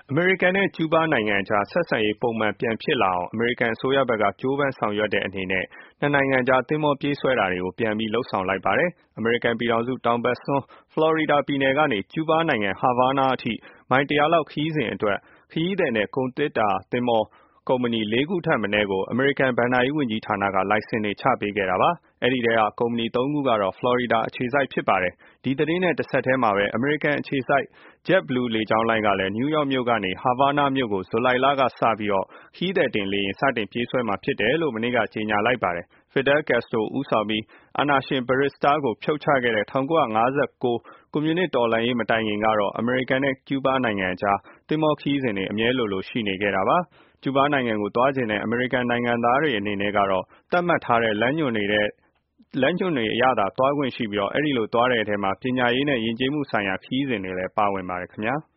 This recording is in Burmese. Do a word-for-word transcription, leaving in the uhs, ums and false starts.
အမေရိကန်နဲ့ကျူးဘားနိုင်ငံအကြားဆက်ဆံရေးပုံမှန်ပြန်ဖြစ်လာအောင်အမေရိကန်အစိုးရဘက်ကကြိုးပမ်းဆောင်ရွက်တဲ့အနေနဲ့နှစ်နိုင်ငံကြားသင်္ဘောပြေးဆွဲတာတွေကိုပြန်ပြီးလှုပ်ဆောင်လိုက်ပါတယ်။အမေရိကန်ပြည်ထောင်စုတောင်ဘက်စွန်းဖလော်ရီဒါပြည်နယ်ကနေကျူးဘားနိုင်ငံဟာဗာနာအထိမိုင်တရာလောက်ခရီးစဉ်အတွက်ခရီးသည်နဲ့ကုန်သေတ္တာသင်္ဘောကုမ္ပဏီလေးခုထက်မနည်းကိုအမေရိကန်ဘဏ္ဍာရေးဝန်ကြီးဌာနကလိုင်စင်တွေချပေးခဲ့တာပါ။အဲဒီထဲကကုမ္ပဏီသုံးခုကတော့ဖလော်ရီဒါအခြေစိုက်ဖြစ်ပါတယ်။ဒီသတင်းနဲ့တစ်ဆက်တည်းမှာပဲအမေရိကန်အခြေစိုက် JetBlue လေကြောင်းလိုင်းကလည်းနယူးယောက်မြို့ကနေဟာဗာနာမြို့ကိုဇူလိုင်လကစပြီးတော့ခရီးသည်တင်လေယာဉ်စတင်ပြေးဆွဲမှာဖြစ်တယ်လို့မနေ့ကကြေညာလိုက်ပါတယ်။ Fidel Castro ဦးဆောင်ပြီးအာဏာရှင် Batista ကိုဖြုတ်ချခဲ့တဲ့၁၉၅၉ကွန်မြူနစ်တော်လှန်ရေးမတိုင်ခင်ကတော့အမေရိကန်နဲ့ကျူးဘားနိုင်ငံအကြားသင်္ဘောခရီးစဉ်တွေအမြဲလိုလိုရှိနေခဲ့တာပါ။ကျူးဘားနိုင်ငံကိုသွားချင်တဲ့အမေရိကန်နိုင်ငံသားတွေအနေနဲ့ကတော့သတ်မှတ်ထားတဲ့လမ်းညွှန်နေတဲ့လမ်းညွှန်တွေအရသာသွားခွင့်ရှိပြီးတော့အဲဒီလိုသွားတဲ့အထဲမှာပညာရေးနဲ့ယဉ်ကျေးမှုဆိုင်ရာခရီးစဉ်တွေလည်းပါဝင်ပါတယ်ခင်ဗျာ။